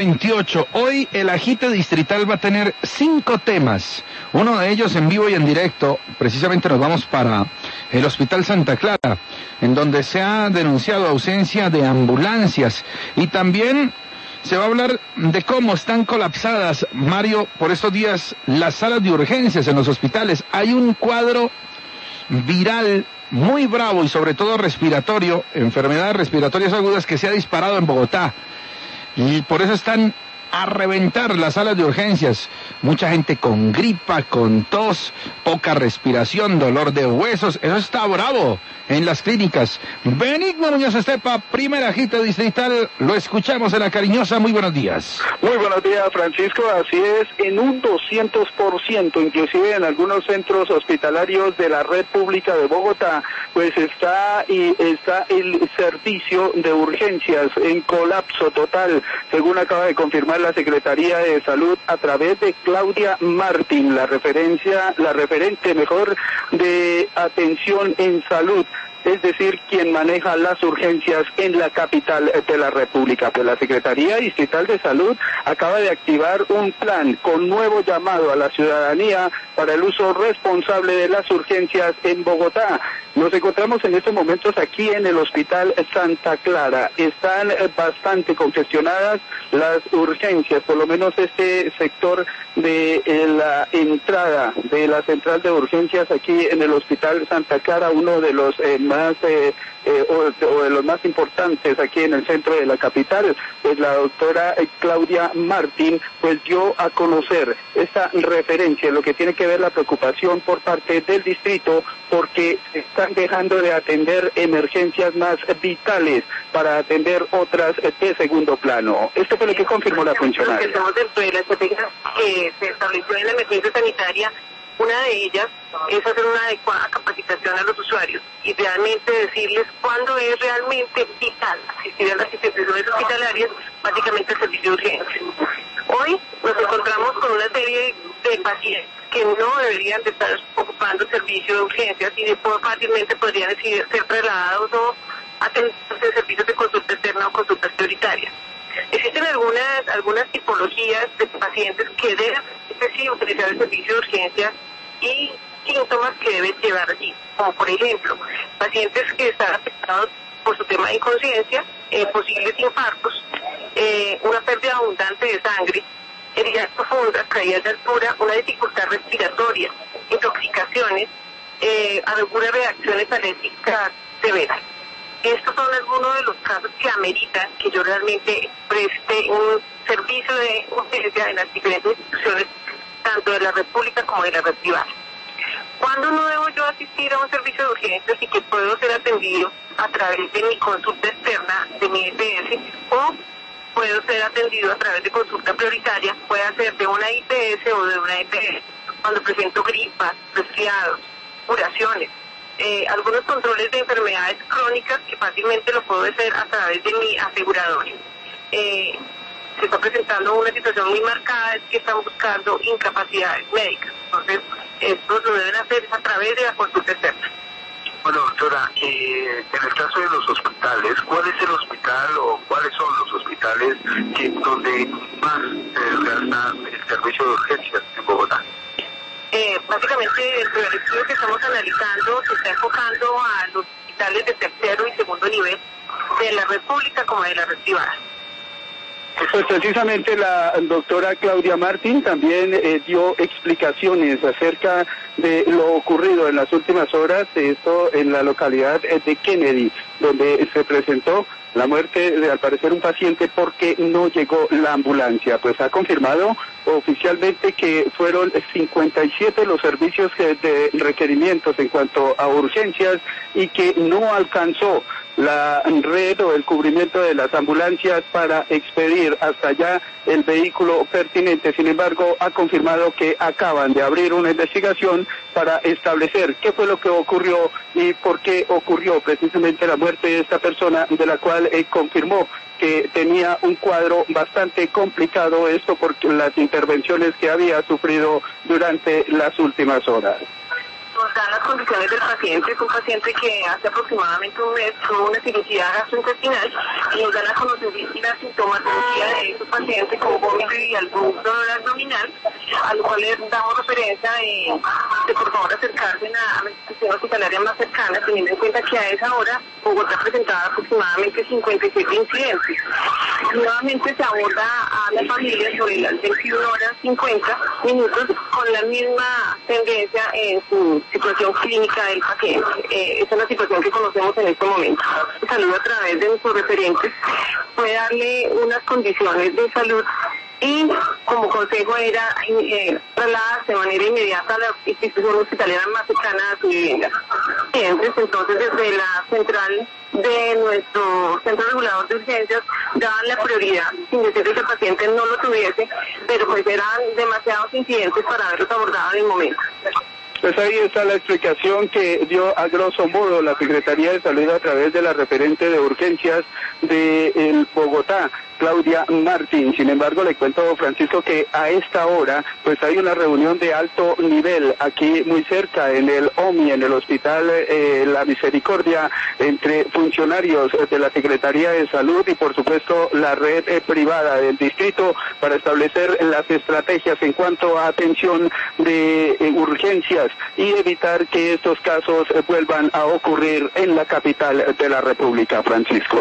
28. Hoy el agite distrital va a tener 5 temas, uno de ellos en vivo y en directo. Precisamente nos vamos para el Hospital Santa Clara, en donde se ha denunciado ausencia de ambulancias, y también se va a hablar de cómo están colapsadas, Mario, por estos días las salas de urgencias en los hospitales. Hay un cuadro viral muy bravo y sobre todo respiratorio, enfermedades respiratorias agudas, que se ha disparado en Bogotá. Y por eso están a reventar las salas de urgencias. Mucha gente con gripa, con tos, poca respiración, dolor de huesos. Eso está bravo en las clínicas. Benigno Muñoz Estepa, primer agite distrital. Lo escuchamos en La Cariñosa. Muy buenos días. Muy buenos días, Francisco. Así es, en un 200%, inclusive en algunos centros hospitalarios de la red pública de Bogotá, pues está el servicio de urgencias en colapso total, según acaba de confirmar la Secretaría de Salud a través de Claudia Martín, la referente de atención en salud, es decir, quien maneja las urgencias en la capital de la República. Pues la Secretaría Distrital de Salud acaba de activar un plan con nuevo llamado a la ciudadanía para el uso responsable de las urgencias en Bogotá. Nos encontramos en estos momentos aquí en el Hospital Santa Clara. Están bastante congestionadas las urgencias, por lo menos este sector de la entrada de la central de urgencias aquí en el Hospital Santa Clara, uno de los o de los más importantes aquí en el centro de la capital. Pues la doctora Claudia Martín pues dio a conocer esta referencia, lo que tiene que ver la preocupación por parte del distrito, porque están dejando de atender emergencias más vitales para atender otras de segundo plano. Esto fue lo que confirmó la funcionaria. Estamos dentro de la estrategia que se estableció en la emergencia sanitaria. Una de ellas es hacer una adecuada capacitación a los usuarios y realmente decirles cuándo es realmente vital asistir a las instituciones hospitalarias, básicamente el servicio de urgencia. Hoy nos encontramos con una serie de pacientes que no deberían de estar ocupando el servicio de urgencias y fácilmente podrían ser trasladados o atendidos en servicios de consulta externa o consultas prioritarias. Existen algunas tipologías de pacientes que deben utilizar el servicio de urgencias y síntomas que deben llevar allí, como por ejemplo, pacientes que están afectados por su tema de inconsciencia, posibles infartos, una pérdida abundante de sangre, heridas profundas, caídas de altura, una dificultad respiratoria, intoxicaciones, algunas reacciones alérgicas severas. Estos son algunos de los casos que ameritan que yo realmente preste un servicio de urgencia en las diferentes instituciones, tanto de la red pública como de la red privada. ¿Cuándo no debo yo asistir a un servicio de urgencias y que puedo ser atendido a través de mi consulta externa, de mi IPS, o puedo ser atendido a través de consulta prioritaria, puede ser de una IPS o de una EPS, cuando presento gripas, resfriados, curaciones, algunos controles de enfermedades crónicas que fácilmente lo puedo hacer a través de mi aseguradora? Se está presentando una situación muy marcada, es que están buscando incapacidades médicas. Entonces, esto lo deben hacer a través de la consulta externa. Bueno, doctora, en el caso de los hospitales, ¿cuál es el hospital o cuáles son los hospitales donde más realizan el servicio de urgencias en Bogotá? Básicamente, el primer estudio que estamos analizando se está enfocando a los hospitales de tercero y segundo nivel de la red pública como de la red privada. Pues precisamente la doctora Claudia Martín también dio explicaciones acerca de lo ocurrido en las últimas horas, esto en la localidad de Kennedy, donde se presentó la muerte de, al parecer, un paciente porque no llegó la ambulancia. Pues ha confirmado oficialmente que fueron 57 los servicios de requerimientos en cuanto a urgencias y que no alcanzó la red o el cubrimiento de las ambulancias para expedir hasta allá el vehículo pertinente. Sin embargo, ha confirmado que acaban de abrir una investigación para establecer qué fue lo que ocurrió y por qué ocurrió precisamente la muerte de esta persona, de la cual confirmó que tenía un cuadro bastante complicado, esto por las intervenciones que había sufrido durante las últimas horas. Nos dan las condiciones del paciente. Es un paciente que hace aproximadamente un mes tuvo una cirugía gastrointestinal y nos dan a conocer la sintomatología de ese paciente con vómito y algún dolor abdominal, a lo cual le damos referencia de por favor acercarse a la institución hospitalaria más cercana, teniendo en cuenta que a esa hora Bogotá presentaba aproximadamente 57 incidentes. Nuevamente se aborda a la familia sobre las 21 horas 50 minutos con la misma tendencia en su situación clínica del paciente. Esa es la situación que conocemos en este momento. Salud a través de nuestros referentes puede darle unas condiciones de salud y como consejo era trasladarse de manera inmediata a la institución hospitalaria más cercana a su vivienda. Entonces desde la central de nuestro centro regulador de urgencias daban la prioridad, sin decir que el paciente no lo tuviese, pero pues eran demasiados incidentes para haberlos abordado en el momento. Pues ahí está la explicación que dio a grosso modo la Secretaría de Salud a través de la referente de urgencias de Bogotá, Claudia Martín. Sin embargo, le cuento, Francisco, que a esta hora pues hay una reunión de alto nivel aquí muy cerca en el OMI, en el Hospital La Misericordia, entre funcionarios de la Secretaría de Salud y por supuesto la red privada del distrito para establecer las estrategias en cuanto a atención de urgencias y evitar que estos casos vuelvan a ocurrir en la capital de la República, Francisco.